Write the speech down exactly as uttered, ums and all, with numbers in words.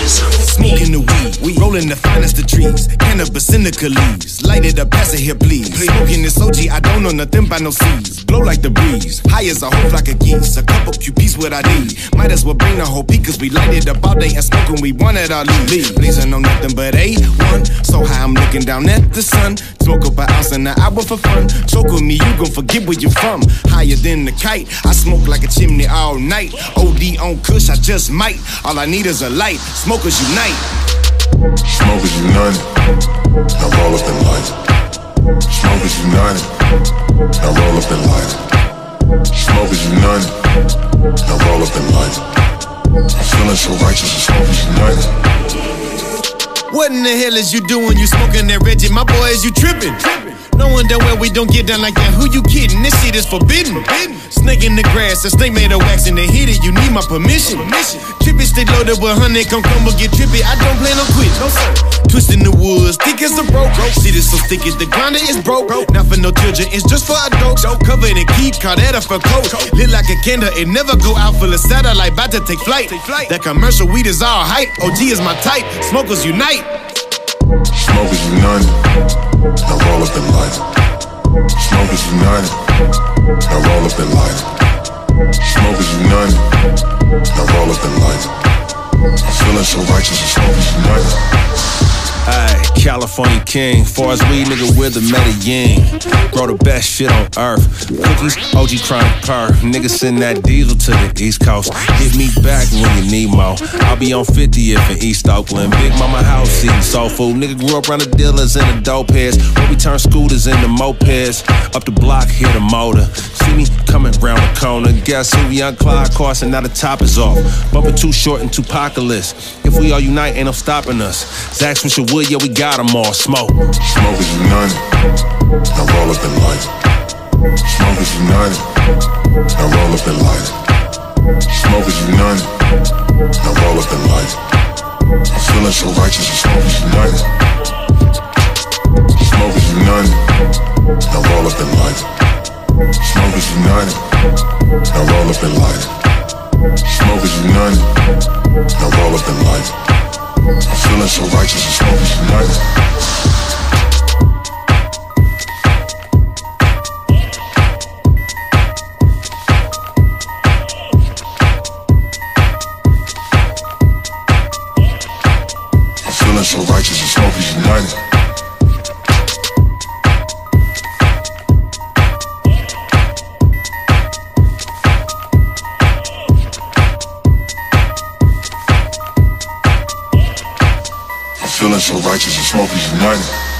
Smoking the weed, rolling the finest of trees. Cannabis indica leaves, light it up, pass it here please. Smoking this O G, I don't know nothing by no seeds. Blow like the breeze, high as a whole flock of geese. A couple Q Ps what I need. Might as well bring the whole peak, cause we light it up all day and smoke when we want it all leave. Blazing on nothing but A one, so high I'm looking down at the sun. Smoke up an ounce in an hour for fun. Choke with me, you gon' forget where you from. Higher than the kite, I smoke like a chimney all night. O D on Kush, I just might. All I need is a light, smokers unite. Smokers united, now roll up and light. Smokers united, now roll up and light. Smokers united, now roll up and light. I'm feeling so righteous, and smokers united. What in the hell is you doing? You smoking that Reggie? My boy, is you tripping? Knowing that where we don't get down like that, who you kidding? This shit is forbidden. Snake in the grass, a snake made of wax and they hit it, you need my permission. Trippy stay loaded with honey, come come but get trippy. I don't plan on quit, no sir. Twisting the woods, thick as a rope. Shit is so sticky, the grinder is broke. Not for no children, it's just for adults. Covered in keep, call that a fur coat. Lit like a candle, it never go out full of satellite, bout to take flight. That commercial weed is all hype, O G is my type, smokers unite. Smokers united, now roll up and light. Smokers united, now roll up and light. Smokers united, now roll up and light. I'm feeling so righteous, and smokers united. Ayy, California king, far as weed, nigga, we're the Medellin. Grow the best shit on earth. Cookies, O G chronic perf. Niggas send that diesel to the East Coast. Hit me back when you need more. I'll be on fiftieth in East Oakland. Big mama house eating soul food. Nigga grew up around the dealers and the dope heads. Where we turn scooters into mopeds. Up the block, hear the motor. See me coming round the corner. Guess who? Young Clyde Carson, now the top is off. Bumping too short and too apocalypse. If we all unite, ain't no stopping us. Zach Swisherwood, yeah, we got them all. Smoke. Smokers united, now roll up and light. Smokers united, now roll up and light. Smokers united, now roll up and light. I'm feeling so righteous, and smokers united. Smokers united, now roll up and light. Smokers united, now roll up and light. Smokers united, now roll up and light. I'm feeling so righteous, and smokers united. I'm feeling so righteous, and smokers united. Feeling so righteous, and smokers united.